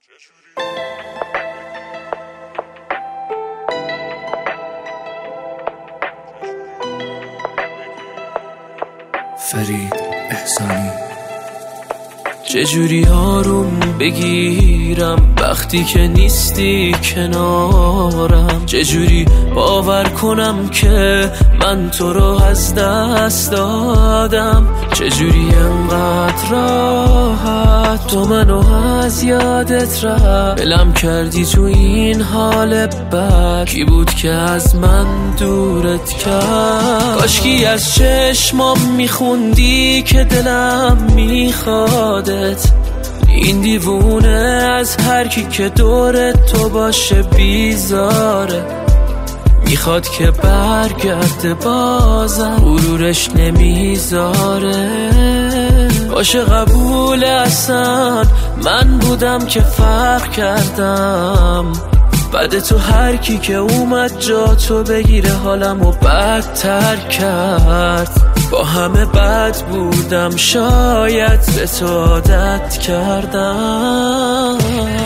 فرید احسانی. چجوری آروم بگیرم وقتی که نیستی کنارم؟ چجوری باور کنم که من تو رو از دست دادم؟ چجوری انقدر راحت تو منو از یادت رفت؟ بلم کردی تو این حال بد، کی بود که از من دورت کرد؟ کاشکی از چشمام میخوندی که دلم میخوادت. این دیوونه از هر کی که دور تو باشه بیزاره، میخواد که برگرده بازم غرورش نمیذاره. باشه قبول اصلا من بودم که فرق کردم، بعد تو هر کی که اومد جا تو بگیره حالمو بدتر کرد. با همه بد بودم شاید به تو عادت کردم.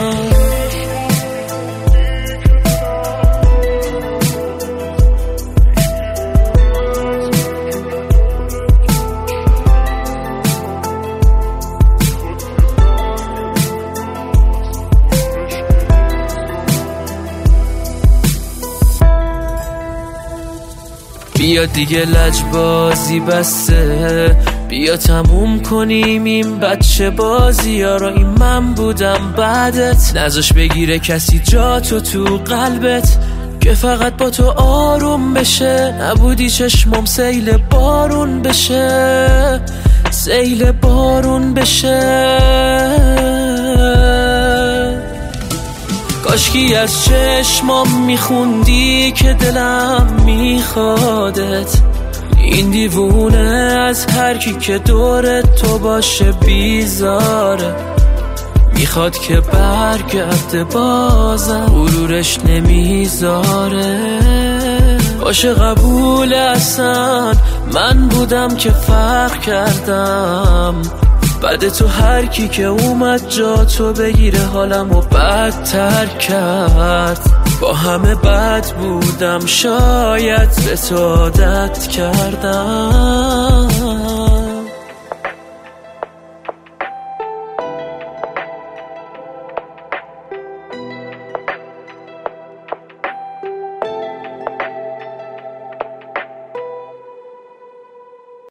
بیا دیگه لجبازی بسته، بیا تموم کنیم این بچه بازی ها را. این من بودم بعدت، نذاش بگیره کسی جا تو قلبت که فقط با تو آروم بشه. نبودی چشمم سیل بارون بشه، سیل بارون بشه. کاشکی از چشمام میخوندی که دلم میخوادت. این دیوونه از هر کی که دور تو باشه بیزاره، میخواد که برگرده بازم غرورش نمیذاره. باشه قبول اصلا من بودم که فرق کردم، بعد تو هر کی که اومد جا تو بگیره حالمو بدتر کرد. با همه بد بودم شاید به تو عادت کردم.